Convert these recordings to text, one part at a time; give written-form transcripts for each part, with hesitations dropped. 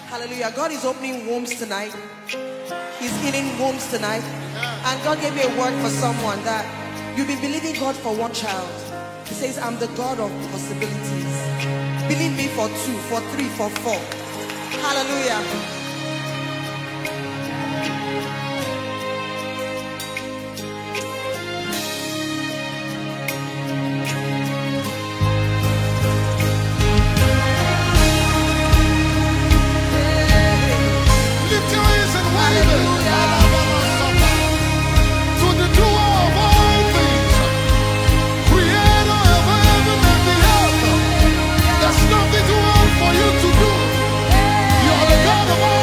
Hallelujah. God is opening wombs tonight. He's healing wombs tonight. And God gave me a word for someone that you've been believing God for one child. He says, I'm the God of possibilities. Believe me for 2, for 3, for 4. Hallelujah. For you to do, you're the God of all.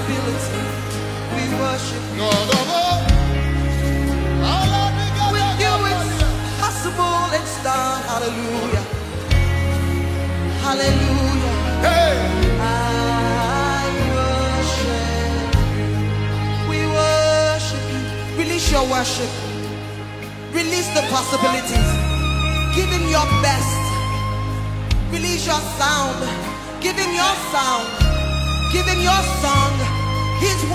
possibility. We worship you. With you it's possible, it's done. Hallelujah. Hallelujah. Hey. I worship you. We worship you. Release your worship. Release the possibilities. Give him your best. Release your sound. Give him your sound. Give him your song. His